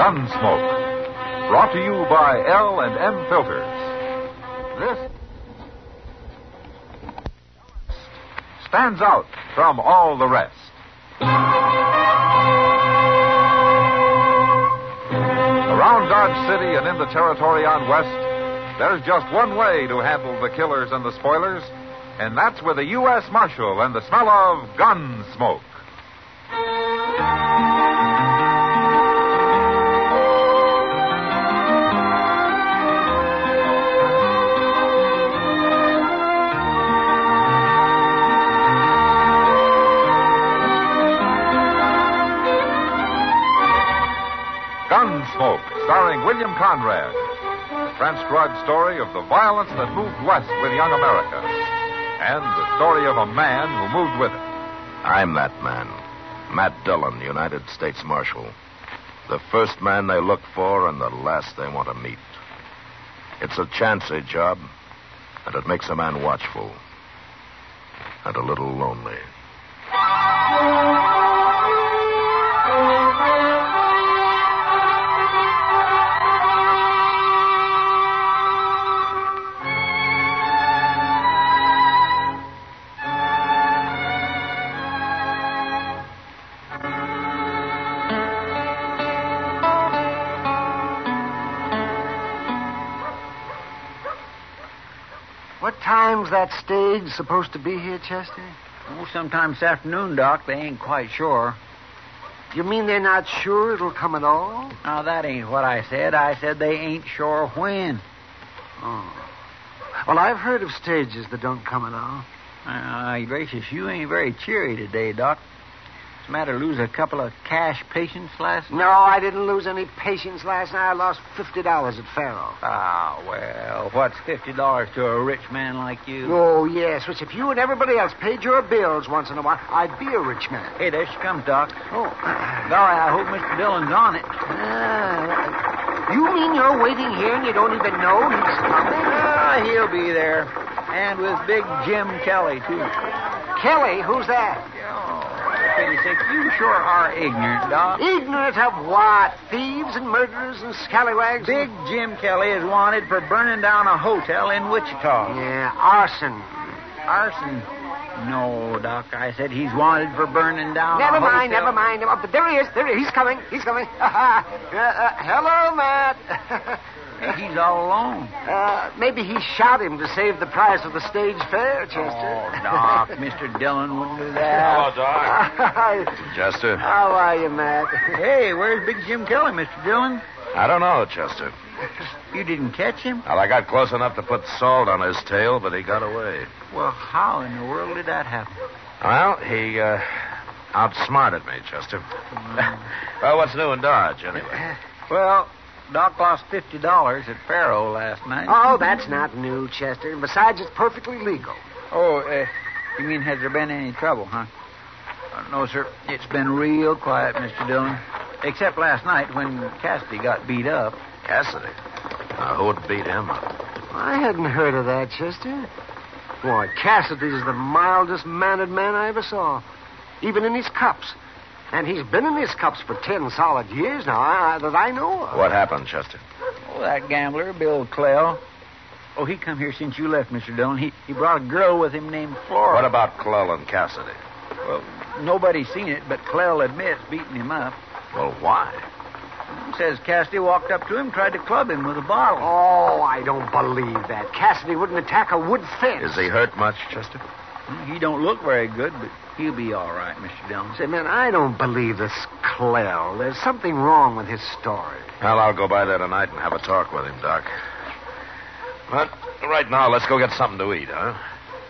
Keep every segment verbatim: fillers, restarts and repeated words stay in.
Gunsmoke. Brought to you by L and M Filters. This stands out from all the rest. Around Dodge City and in the territory on West, there's just one way to handle the killers and the spoilers, and that's with a U S Marshal and the smell of Gunsmoke. Gunsmoke, starring William Conrad. Transcribed story of the violence that moved west with young America. And the story of a man who moved with it. I'm that man. Matt Dillon, United States Marshal. The first man they look for and the last they want to meet. It's a chancy job, and it makes a man watchful. And a little lonely. What time's that stage supposed to be here, Chester? Oh, sometime this afternoon, Doc. They ain't quite sure. You mean they're not sure it'll come at all? Now, that ain't what I said. I said they ain't sure when. Oh. Well, I've heard of stages that don't come at all. Uh, gracious, you ain't very cheery today, Doc. What's the matter, lose a couple of cash patients last night? No, I didn't lose any patience last night. I lost fifty dollars at Faro. Ah, well, what's fifty dollars to a rich man like you? Oh, yes, which if you and everybody else paid your bills once in a while, I'd be a rich man. Hey, there she comes, Doc. Oh. Golly, I hope Mister Dillon's on it. Ah, you mean you're waiting here and you don't even know he's coming? Ah, he'll be there. And with big Jim Kelly, too. Kelly? Who's that? Oh, for pity's sake, you sure are ignorant, Doc. Ignorant of what? Thieves and murderers and scallywags? Big Jim Kelly is wanted for burning down a hotel in Wichita. Yeah, arson. Arson? No, Doc. I said he's wanted for burning down Never a mind, hotel. never mind. Oh, but there he is. There he is. He's coming. He's coming. uh, uh, hello, Matt. Hey, he's all alone. Uh, maybe he shot him to save the price of the stage fare, Chester. Oh, Doc, Mister Dillon wouldn't do that. Hello, Doc. Chester. How are you, Matt? Hey, where's Big Jim Kelly, Mister Dillon? I don't know, Chester. You didn't catch him? Well, I got close enough to put salt on his tail, but he got away. Well, how in the world did that happen? Well, he uh, outsmarted me, Chester. Well, what's new in Dodge, anyway? Well, Doc lost fifty dollars at Faro last night. Oh, that's not new, Chester. And besides, it's perfectly legal. Oh, uh, you mean has there been any trouble, huh? Uh, no, sir. It's been real quiet, Mister Dillon. Except last night when Cassidy got beat up. Cassidy? Now, who would beat him up? I hadn't heard of that, Chester. Boy, Cassidy's the mildest mannered man I ever saw. Even in his cups. And he's been in his cups for ten solid years now, I, that I know of. What happened, Chester? Oh, that gambler, Bill Clell. Oh, he come here since you left, Mister Dillon. He he brought a girl with him named Flora. What about Clell and Cassidy? Well, nobody's seen it, but Clell admits beating him up. Well, why? Says Cassidy walked up to him, tried to club him with a bottle. Oh, I don't believe that. Cassidy wouldn't attack a wood fence. Is he hurt much, Chester? He don't look very good, but he'll be all right, Mister Dillon. Say, man, I don't believe this Clell. There's something wrong with his story. Well, I'll go by there tonight and have a talk with him, Doc. But right now, let's go get something to eat, huh?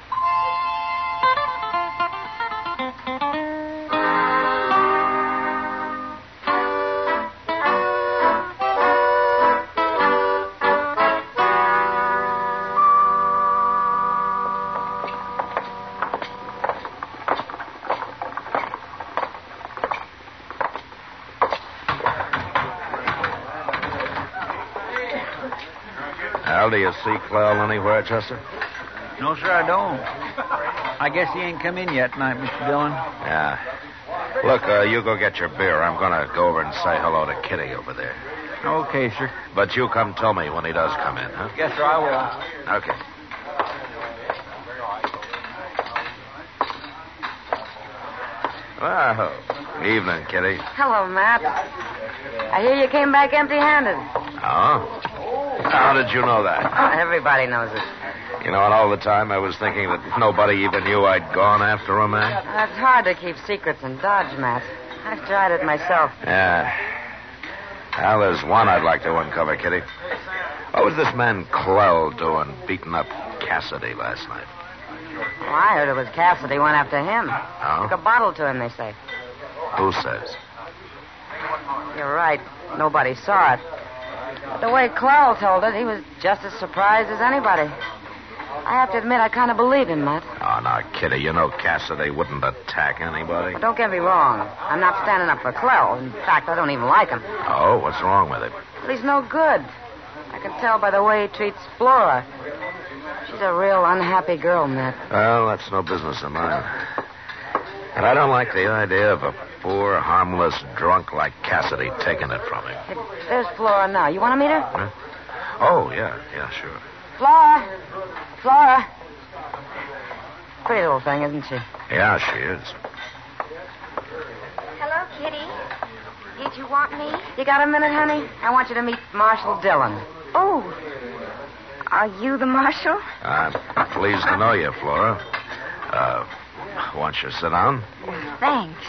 Well, do you see Clell anywhere, Chester? No, sir, I don't. I guess he ain't come in yet tonight, Mister Dillon. Yeah. Look, uh, you go get your beer. I'm going to go over and say hello to Kitty over there. Okay, sir. But you come tell me when he does come in, huh? Yes, sir, I will. Okay. Well, evening, Kitty. Hello, Matt. I hear you came back empty-handed. Oh? How did you know that? Oh, everybody knows it. You know, and all the time I was thinking that nobody even knew I'd gone after a man. Uh, it's hard to keep secrets in Dodge, Matt. I've tried it myself. Yeah. Well, there's one I'd like to uncover, Kitty. What was this man Clell doing beating up Cassidy last night? Well, I heard it was Cassidy went after him. Oh? Took a bottle to him, they say. Who says? You're right. Nobody saw it. But the way Clell told it, he was just as surprised as anybody. I have to admit, I kind of believe him, Matt. Oh, now, Kitty, you know Cassidy wouldn't attack anybody. But don't get me wrong. I'm not standing up for Clell. In fact, I don't even like him. Oh, what's wrong with him? But he's no good. I can tell by the way he treats Flora. She's a real unhappy girl, Matt. Well, that's no business of mine. And I don't like the idea of a poor, harmless drunk like Cassidy taking it from him. Hey, there's Flora now. You want to meet her? Huh? Oh, yeah, yeah, sure. Flora! Flora! Pretty little thing, isn't she? Yeah, she is. Hello, Kitty. Did you want me? You got a minute, honey? I want you to meet Marshal Dillon. Oh. Are you the marshal? I'm pleased to know you, Flora. Uh, won't you sit down? Thanks.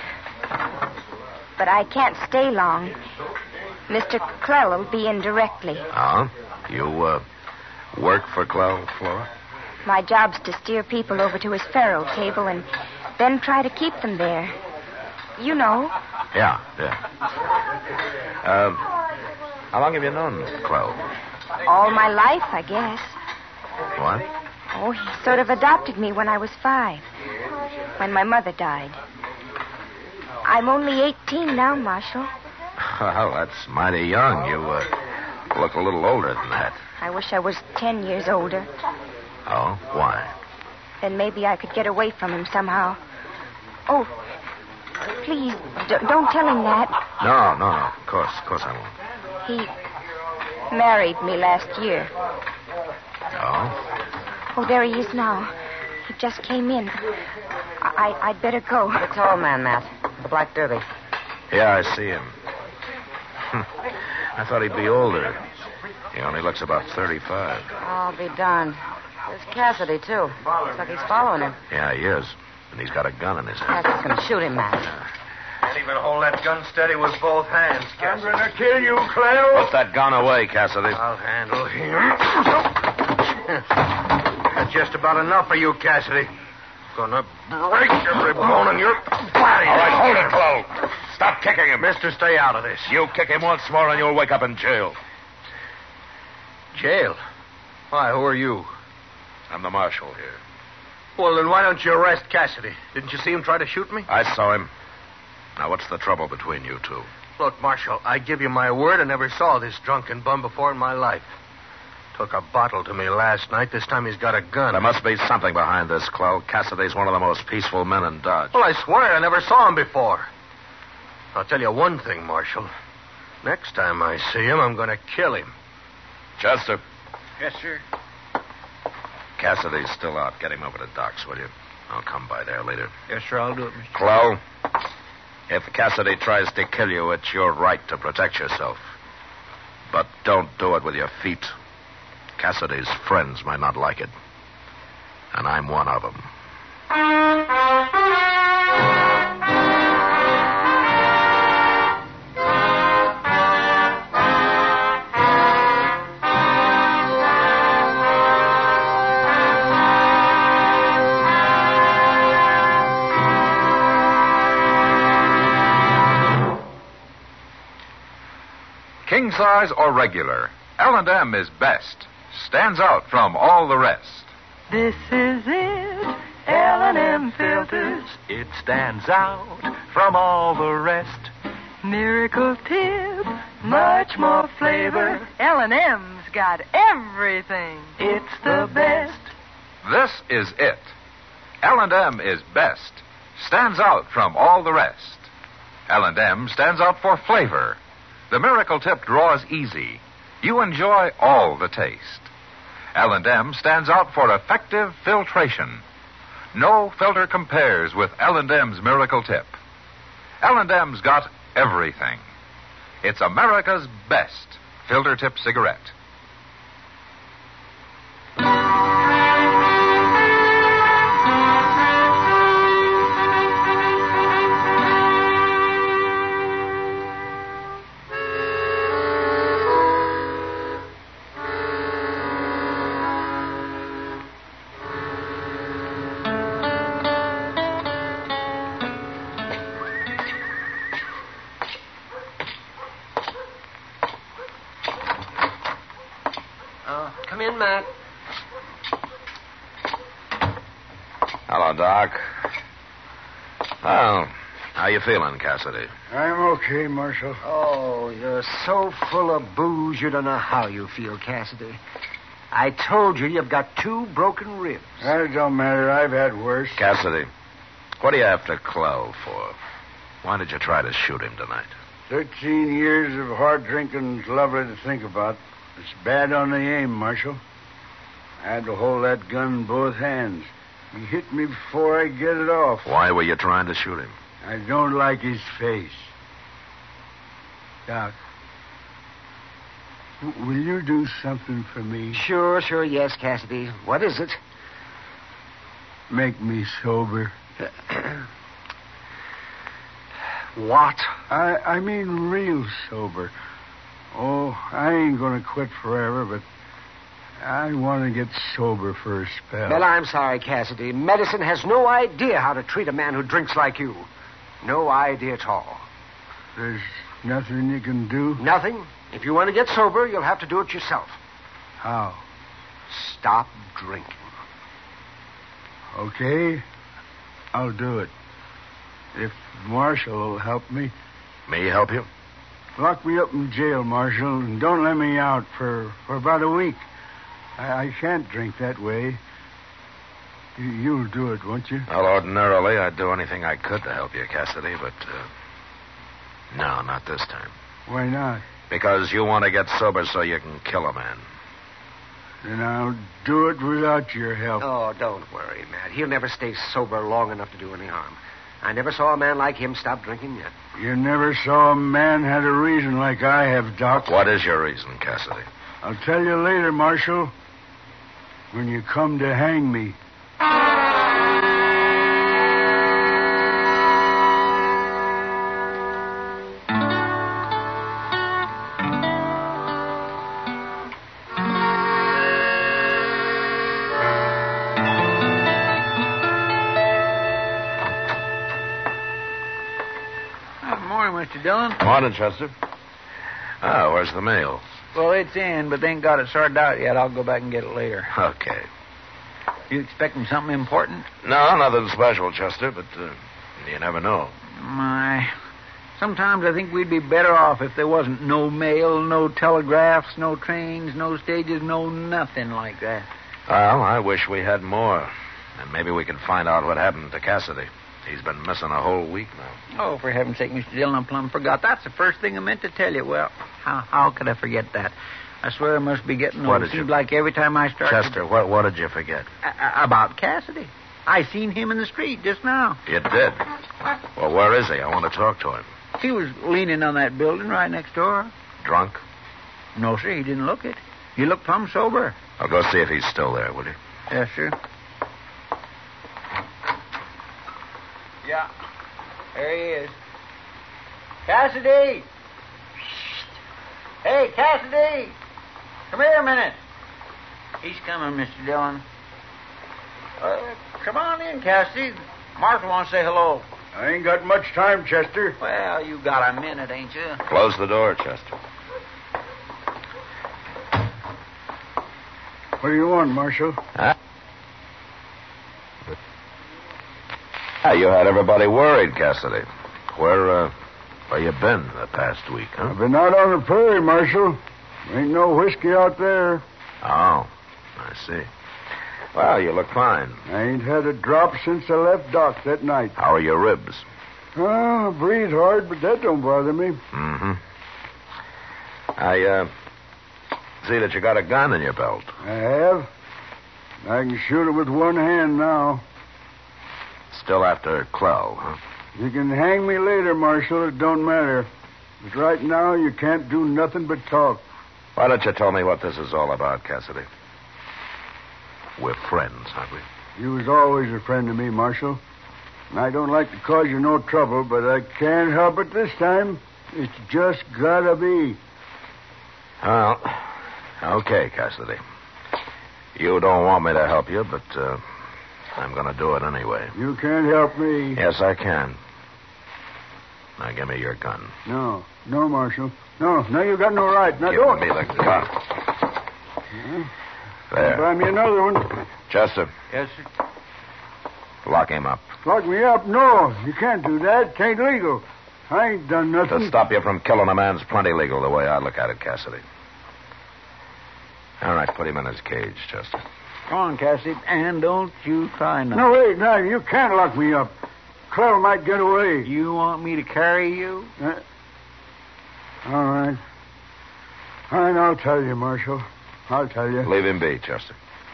But I can't stay long. Mister Clell will be in directly. Oh? You, uh, work for Clell, Flora? My job's to steer people over to his faro table and then try to keep them there. You know. Yeah, yeah. Um, how long have you known Clell? All my life, I guess. What? Oh, he sort of adopted me when I was five, when my mother died. I'm only eighteen now, Marshal. Well, that's mighty young. You, uh, look a little older than that. I wish I was ten years older. Oh? Why? Then maybe I could get away from him somehow. Oh, please, d- don't tell him that. No, no, no. Of course, of course I won't. He married me last year. Oh? Oh, there he is now. He just came in. I- I'd better go. The tall man, Matt. The black derby. Yeah, I see him. I thought he'd be older. He only looks about thirty-five. I'll be darned. There's Cassidy, too. Looks like he's following him. Yeah, he is. And he's got a gun in his hand. Cassidy's going to shoot him, Matt. Can't even hold that gun steady with both hands, Cassidy. I'm going to kill you, Clell. Put that gun away, Cassidy. I'll handle him. That's just about enough for you, Cassidy. Gonna break every bone in your body. All right, hold it, Clell. Stop kicking him. Mister, stay out of this. You kick him once more and you'll wake up in jail. Jail? Why, who are you? I'm the marshal here. Well, then why don't you arrest Cassidy? Didn't you see him try to shoot me? I saw him. Now, what's the trouble between you two? Look, Marshal, I give you my word I never saw this drunken bum before in my life. Took a bottle to me last night. This time he's got a gun. There must be something behind this, Clell. Cassidy's one of the most peaceful men in Dodge. Well, I swear I never saw him before. I'll tell you one thing, Marshal. Next time I see him, I'm going to kill him. Chester. Yes, sir. Cassidy's still out. Get him over to Doc's, will you? I'll come by there later. Yes, sir, I'll do it, Mister Clell, if Cassidy tries to kill you, it's your right to protect yourself. But don't do it with your feet. Cassidy's friends might not like it. And I'm one of them. King size or regular, L and M is best. Stands out from all the rest. This is it, L and M filters. It stands out from all the rest. Miracle tip, much more flavor. L and M's got everything. It's the best. This is it. L and M is best. Stands out from all the rest. L and M stands out for flavor. The Miracle Tip draws easy. You enjoy all the taste. L and M stands out for effective filtration. No filter compares with L and M's Miracle Tip. L and M's got everything. It's America's best filter tip cigarette. Come in, Matt. Hello, Doc. Well, how you feeling, Cassidy? I'm okay, Marshal. Oh, you're so full of booze you don't know how you feel, Cassidy. I told you you've got two broken ribs. That don't matter. I've had worse. Cassidy, what are you after Clell for? Why did you try to shoot him tonight? Thirteen years of hard drinking's lovely to think about. It's bad on the aim, Marshal. I had to hold that gun in both hands. He hit me before I get it off. Why were you trying to shoot him? I don't like his face. Doc, w- will you do something for me? Sure, sure, yes, Cassidy. What is it? Make me sober. What? I, I mean real sober. Oh, I ain't going to quit forever, but I want to get sober for a spell. Well, I'm sorry, Cassidy. Medicine has no idea how to treat a man who drinks like you. No idea at all. There's nothing you can do? Nothing. If you want to get sober, you'll have to do it yourself. How? Stop drinking. Okay, I'll do it. If Marshal will help me. Me help you? Lock me up in jail, Marshal, and don't let me out for, for about a week. I, I can't drink that way. You, you'll do it, won't you? Well, ordinarily, I'd do anything I could to help you, Cassidy, but, uh, no, not this time. Why not? Because you want to get sober so you can kill a man. Then I'll do it without your help. Oh, don't worry, Matt. He'll never stay sober long enough to do any harm. I never saw a man like him stop drinking yet. You never saw a man had a reason like I have, Doc. What is your reason, Cassidy? I'll tell you later, Marshal. When you come to hang me. Mister Dillon. Morning, Chester. Oh, where's the mail? Well, it's in, but they ain't got it sorted out yet. I'll go back and get it later. Okay. You expecting something important? No, nothing special, Chester, but uh, you never know. My. Sometimes I think we'd be better off if there wasn't no mail, no telegraphs, no trains, no stages, no nothing like that. Well, I wish we had more. And maybe we could find out what happened to Cassidy. He's been missing a whole week now. Oh, for heaven's sake, Mister Dillon, I plumb forgot. That's the first thing I meant to tell you. Well, how how could I forget that? I swear I must be getting old. What It did you... seems like every time I start... Chester, to... what, what did you forget? Uh, about Cassidy. I seen him in the street just now. You did? Well, where is he? I want to talk to him. He was leaning on that building right next door. Drunk? No, sir, he didn't look it. He looked plumb sober. I'll go see if he's still there, will you? Yes, sir. Yeah. There he is. Cassidy! Hey, Cassidy! Come here a minute. He's coming, Mister Dillon. Uh, come on in, Cassidy. Martha wants to say hello. I ain't got much time, Chester. Well, you got a minute, ain't you? Close the door, Chester. What do you want, Marshal? Huh? Ah, you had everybody worried, Cassidy. Where, uh, where you been the past week, huh? I've been out on the prairie, Marshal. Ain't no whiskey out there. Oh, I see. Well, you look fine. I ain't had a drop since I left Doc that night. How are your ribs? Oh, I breathe hard, but that don't bother me. Mm-hmm. I, uh, see that you got a gun in your belt. I have. I can shoot it with one hand now. Still after Clell, huh? You can hang me later, Marshal. It don't matter. But right now, you can't do nothing but talk. Why don't you tell me what this is all about, Cassidy? We're friends, aren't we? You was always a friend to me, Marshal. And I don't like to cause you no trouble, but I can't help it this time. It's just gotta be. Well, okay, Cassidy. You don't want me to help you, but uh, I'm going to do it anyway. You can't help me. Yes, I can. Now, give me your gun. No, no, Marshal. No, no, you got no right. Now, give don't. me the gun. Yeah. There. Buy me another one. Chester. Yes, sir. Lock him up. Lock me up? No, you can't do that. It ain't legal. I ain't done nothing. To stop you from killing a man's plenty legal the way I look at it, Cassidy. All right, put him in his cage, Chester. Come on, Cassidy, and don't you try nothing. No, wait, no, you can't lock me up. Clell might get away. You want me to carry you? Uh, all right. All right, I'll tell you, Marshal. I'll tell you. Leave him be, Chester.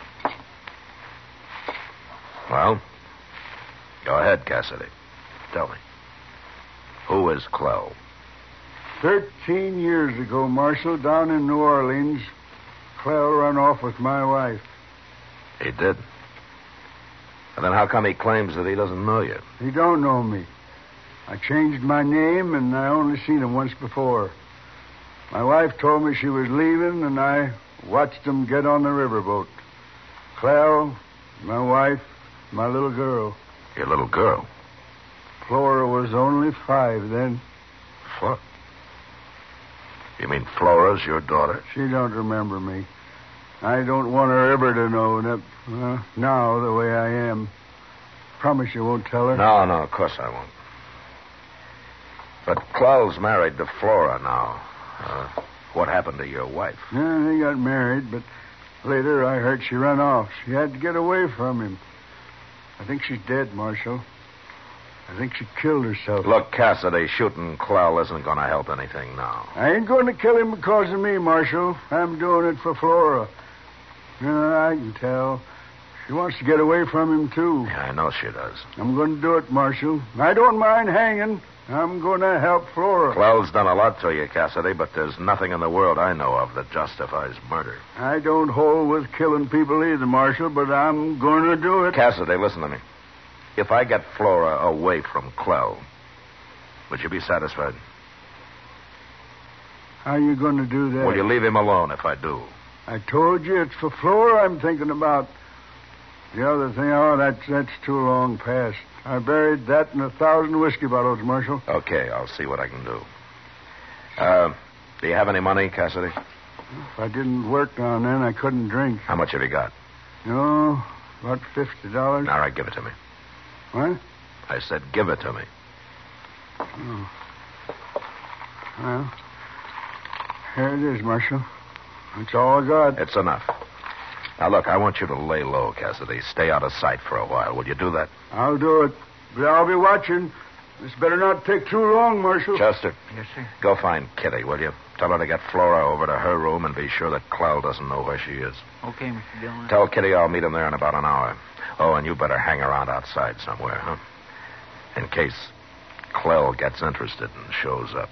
Well, go ahead, Cassidy. Tell me. Who is Clell? Thirteen years ago, Marshal, down in New Orleans, Clell run off with my wife. He did? And then how come he claims that he doesn't know you? He don't know me. I changed my name, and I only seen him once before. My wife told me she was leaving, and I watched him get on the riverboat. Clell, my wife, my little girl. Your little girl? Flora was only five then. Flora? You mean Flora's your daughter? She don't remember me. I don't want her ever to know that, uh, now the way I am. Promise you won't tell her? No, no, of course I won't. But Clell's married to Flora now. Uh, what happened to your wife? Yeah, they got married, but later I heard she ran off. She had to get away from him. I think she's dead, Marshal. I think she killed herself. Look, Cassidy, shooting Clell isn't going to help anything now. I ain't going to kill him because of me, Marshal. I'm doing it for Flora. Yeah, I can tell. She wants to get away from him, too. Yeah, I know she does. I'm going to do it, Marshal. I don't mind hanging. I'm going to help Flora. Clell's done a lot to you, Cassidy, but there's nothing in the world I know of that justifies murder. I don't hold with killing people either, Marshal, but I'm going to do it. Cassidy, listen to me. If I get Flora away from Clell, would you be satisfied? How are you going to do that? Will you leave him alone if I do? I told you it's for Flora I'm thinking about. The other thing, oh, that's, that's too long past. I buried that in a thousand whiskey bottles, Marshal. Okay, I'll see what I can do. Uh, do you have any money, Cassidy? If I didn't work down then, I couldn't drink. How much have you got? No, about fifty dollars. All right, give it to me. What? I said give it to me. Oh. Well, here it is, Marshal. That's all I got. It's enough. Now, look, I want you to lay low, Cassidy. Stay out of sight for a while. Will you do that? I'll do it. But I'll be watching. This better not take too long, Marshal. Chester. Yes, sir. Go find Kitty, will you? Tell her to get Flora over to her room and be sure that Clell doesn't know where she is. Okay, Mister Dillon. Tell Kitty I'll meet him there in about an hour. Oh, and you better hang around outside somewhere, huh? In case Clell gets interested and shows up.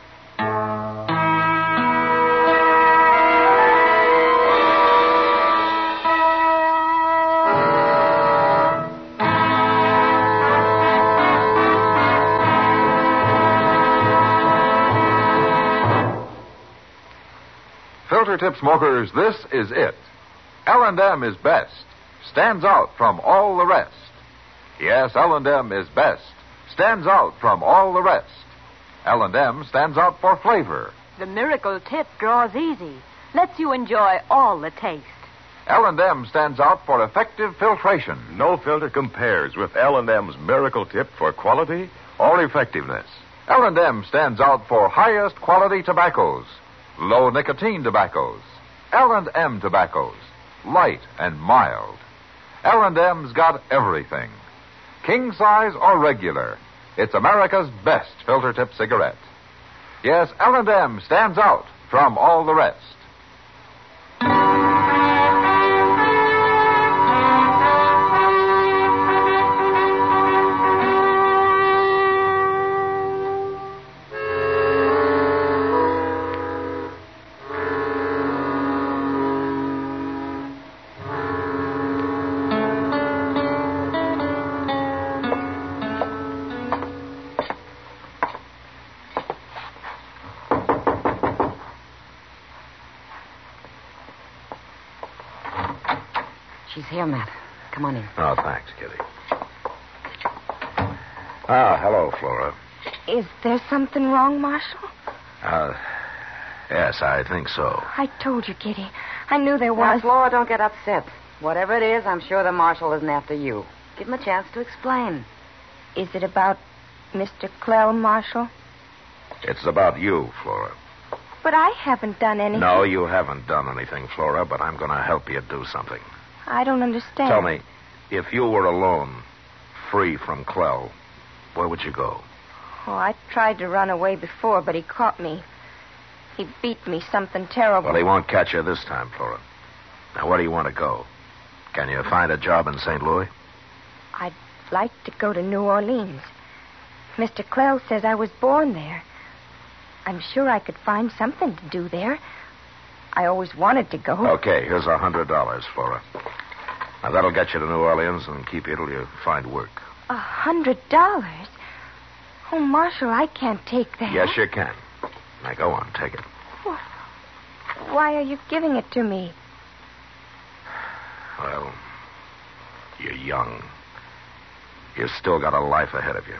Filter tip smokers, this is it. L and M is best. Stands out from all the rest. Yes, L and M is best. Stands out from all the rest. L and M stands out for flavor. The miracle tip draws easy. Lets you enjoy all the taste. L and M stands out for effective filtration. No filter compares with L and M's miracle tip for quality or effectiveness. L and M stands out for highest quality tobaccos. Low nicotine tobaccos. L and M tobaccos. Light and mild. L and M's got everything. King size or regular. It's America's best filter tip cigarette. Yes, L and M stands out from all the rest. She's here, Matt. Come on in. Oh, thanks, Kitty. Ah, hello, Flora. Is there something wrong, Marshal? Uh, yes, I think so. I told you, Kitty. I knew there Now, was. Flora, don't get upset. Whatever it is, I'm sure the marshal isn't after you. Give him a chance to explain. Is it about Mister Clell, Marshal? It's about you, Flora. But I haven't done anything. No, you haven't done anything, Flora, but I'm going to help you do something. I don't understand. Tell me, if you were alone, free from Clell, where would you go? Oh, I tried to run away before, but he caught me. He beat me something terrible. Well, he won't catch you this time, Flora. Now, where do you want to go? Can you find a job in Saint Louis? I'd like to go to New Orleans. Mister Clell says I was born there. I'm sure I could find something to do there. I always wanted to go. Okay, here's a hundred dollars, Flora. Now, that'll get you to New Orleans and keep you till you find work. A hundred dollars? Oh, Marshal, I can't take that. Yes, you can. Now, go on, take it. Why are you giving it to me? Well, you're young. You've still got a life ahead of you.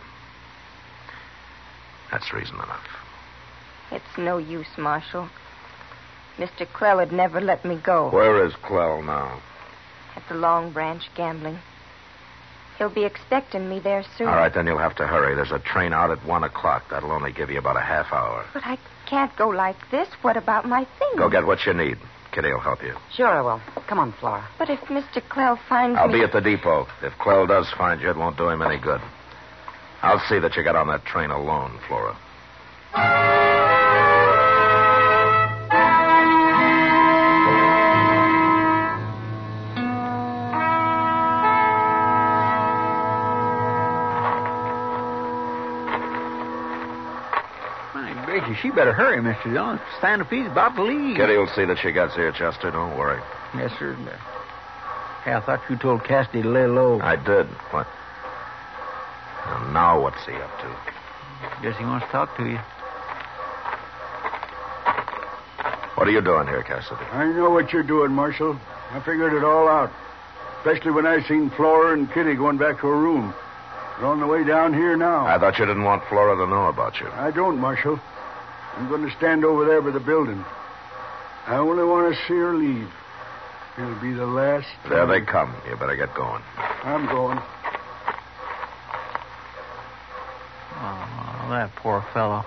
That's reason enough. It's no use, Marshal. Mister Clell would never let me go. Where is Clell now? At the Long Branch gambling. He'll be expecting me there soon. All right, then you'll have to hurry. There's a train out at one o'clock. That'll only give you about a half hour. But I can't go like this. What about my things? Go get what you need. Kitty will help you. Sure I will. Come on, Flora. But if Mister Clell finds I'll me... be at the depot. If Clell does find you, it won't do him any good. I'll see that you get on that train alone, Flora. She better hurry, Mister Dillon. Santa Fe's about to leave. Kitty will see that she gets here, Chester. Don't worry. Yes, sir. Hey, I thought you told Cassidy to lay low. I did. What? Now, now what's he up to? Guess he wants to talk to you. What are you doing here, Cassidy? I know what you're doing, Marshal. I figured it all out. Especially when I seen Flora and Kitty going back to her room. They're on the way down here now. I thought you didn't want Flora to know about you. I don't, Marshal. I'm going to stand over there by the building. I only want to see her leave. It'll be the last time. There they come. You better get going. I'm going. Oh, that poor fellow.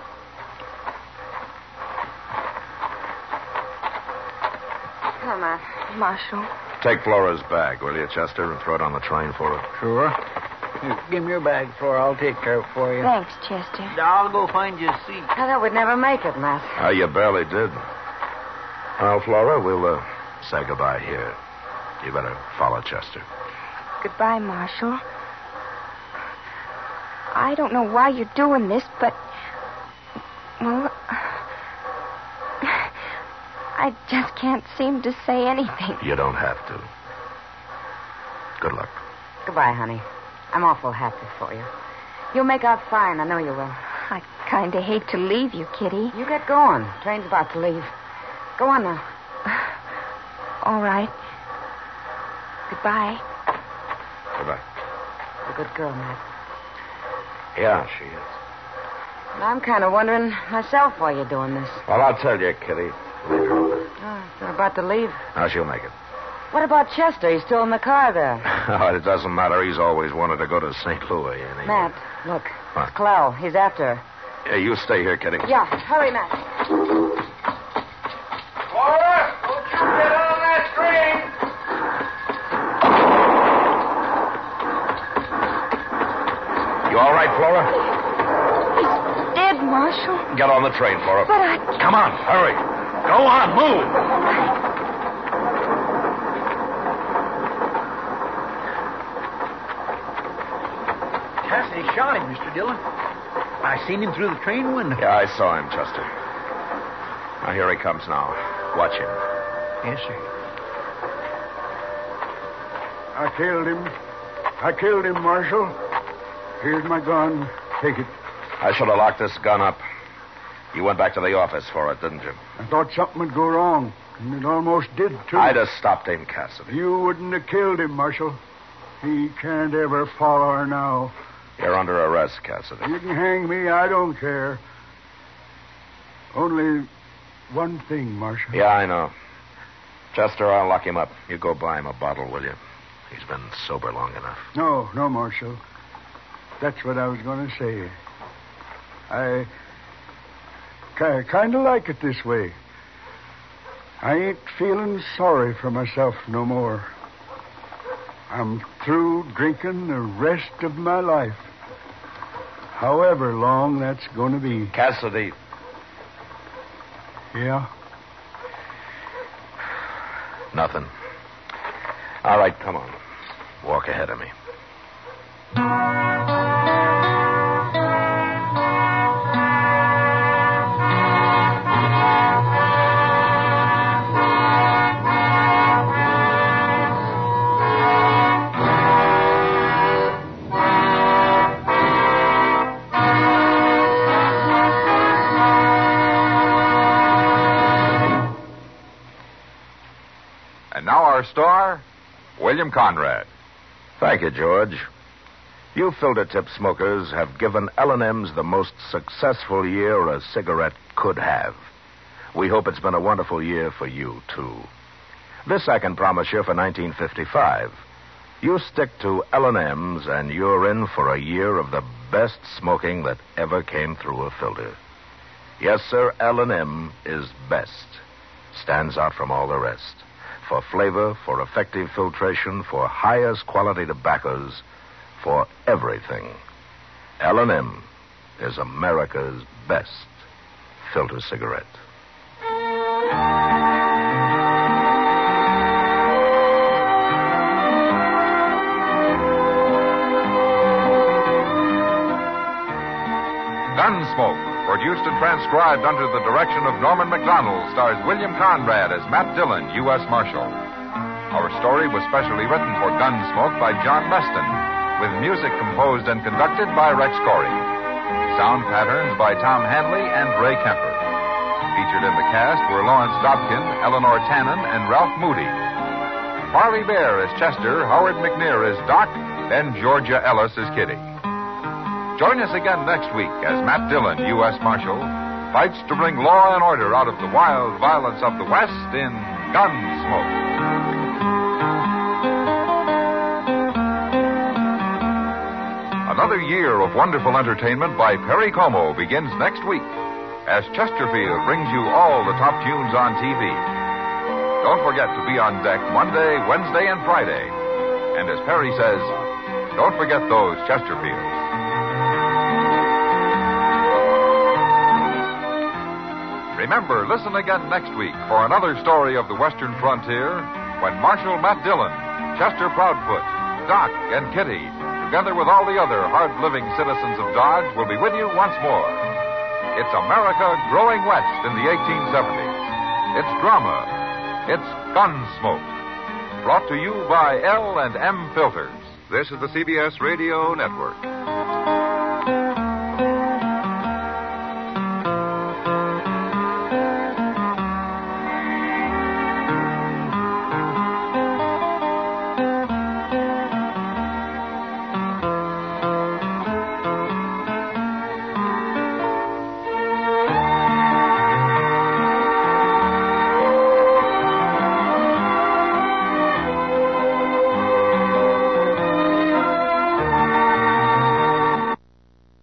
Come on. Marshal. Take Flora's bag, will you, Chester, and throw it on the train for her? Sure. Here, give me your bag, Flora. I'll take care of it for you. Thanks, Chester. I'll go find you a seat. I thought we'd never make it, Matt. Oh, you barely did. Well, Flora, we'll uh, say goodbye here. You better follow Chester. Goodbye, Marshal. I don't know why you're doing this, but... Well... I just can't seem to say anything. You don't have to. Good luck. Goodbye, honey. I'm awful happy for you. You'll make out fine. I know you will. I kind of hate to leave you, Kitty. You get going. Train's about to leave. Go on now. All right. Goodbye. Goodbye. You're a good girl, Matt. Yeah, she is. And I'm kind of wondering myself why you're doing this. Well, I'll tell you, Kitty. Later. Oh, they're about to leave. Now, she'll make it. What about Chester? He's still in the car there. Oh, it doesn't matter. He's always wanted to go to Saint Louis. And he... Matt, look. What? It's Clell. He's after her. Yeah, you stay here, Kitty. Yeah, hurry, Matt. Flora, don't you get on that train. You all right, Flora? He's dead, Marshal. Get on the train, Flora. But I... Come on, hurry. Go on, move. Cassidy shot him, Mister Dillon. I seen him through the train window. Yeah, I saw him, Chester. Now, here he comes now. Watch him. Yes, sir. I killed him. I killed him, Marshal. Here's my gun. Take it. I should have locked this gun up. You went back to the office for it, didn't you? I thought something would go wrong, and it almost did, too. I'd have stopped him, Cassidy. You wouldn't have killed him, Marshal. He can't ever follow her now. You're under arrest, Cassidy. You can hang me. I don't care. Only one thing, Marshal. Yeah, I know. Chester, I'll lock him up. You go buy him a bottle, will you? He's been sober long enough. No, no, Marshal. That's what I was going to say. I kind of like it this way. I ain't feeling sorry for myself no more. I'm through drinking the rest of my life. However long that's going to be. Cassidy. Yeah? Nothing. All right, come on. Walk ahead of me. Our star, William Conrad. Thank you, George. You filter tip smokers have given L and M's the most successful year a cigarette could have. We hope it's been a wonderful year for you, too. This I can promise you for nineteen fifty-five. You stick to L and M's and you're in for a year of the best smoking that ever came through a filter. Yes, sir, L and M is best. Stands out from all the rest. For flavor, for effective filtration, for highest quality tobaccos, for everything. L and M is America's best filter cigarette. Gunsmoke, produced and transcribed under the direction of Norman MacDonald, stars William Conrad as Matt Dillon, U S Marshal. Our story was specially written for Gunsmoke by John Meston, with music composed and conducted by Rex Corey. Sound patterns by Tom Hanley and Ray Kemper. Featured in the cast were Lawrence Dobkin, Eleanor Tannen, and Ralph Moody. Farley Bear as Chester, Howard McNear as Doc, and Georgia Ellis as Kitty. Join us again next week as Matt Dillon, U S Marshal, fights to bring law and order out of the wild violence of the West in Gunsmoke. Another year of wonderful entertainment by Perry Como begins next week as Chesterfield brings you all the top tunes on T V. Don't forget to be on deck Monday, Wednesday, and Friday. And as Perry says, don't forget those Chesterfields. Remember, listen again next week for another story of the Western frontier when Marshal Matt Dillon, Chester Proudfoot, Doc, and Kitty, together with all the other hard-living citizens of Dodge, will be with you once more. It's America growing west in the eighteen seventies. It's drama. It's Gunsmoke. Brought to you by L and M Filters. This is the C B S Radio Network.